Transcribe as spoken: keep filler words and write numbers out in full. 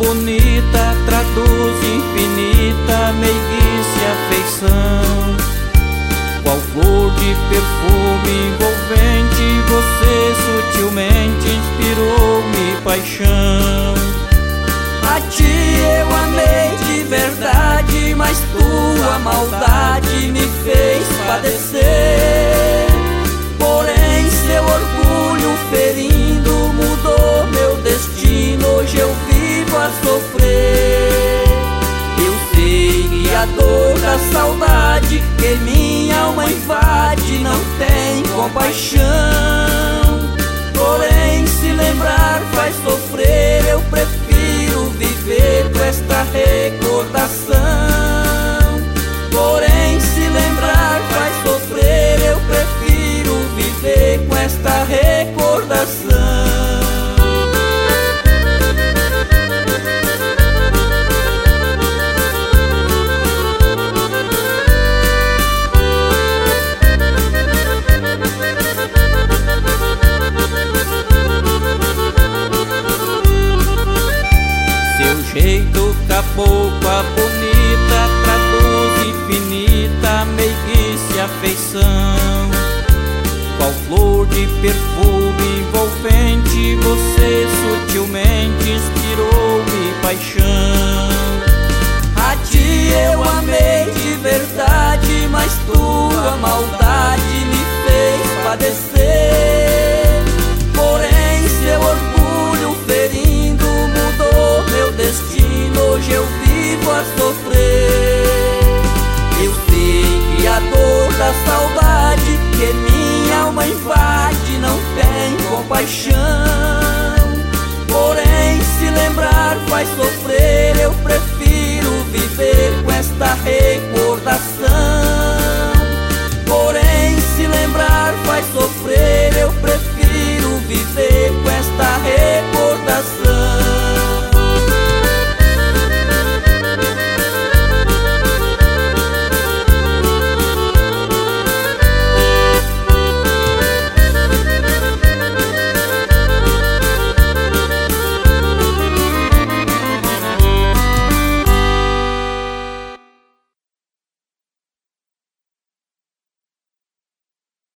bonita traduz infinita meiguice e afeição. Qual flor de perfume envolvente você sutilmente inspirou-me paixão. A ti eu amei de verdade, mas tua maldade me fez padecer. Porém seu orgulho ferindo mudou meu destino, hoje eu vivo a sofrer. Eu sei que a dor da saudade que minha alma invade não tem compaixão. Porém se lembrar faz sofrer, eu prefiro viver com esta recordação. Porém se lembrar faz sofrer, eu prefiro viver com esta recordação. Jeito cabocla bonita traduz infinita meiguice e afeição. Qual flor de perfume envolvente você sutilmente inspirou-me paixão. A ti eu amei de verdade, mas tua maldade me fez padecer. Porém seu orgulho ferindo mudou meu destino, hoje eu vivo a sofrer. Eu sei que a dor da saudade que minha alma invade não tem compaixão. Porém se lembrar faz sofrer, eu prefiro viver com esta recordação.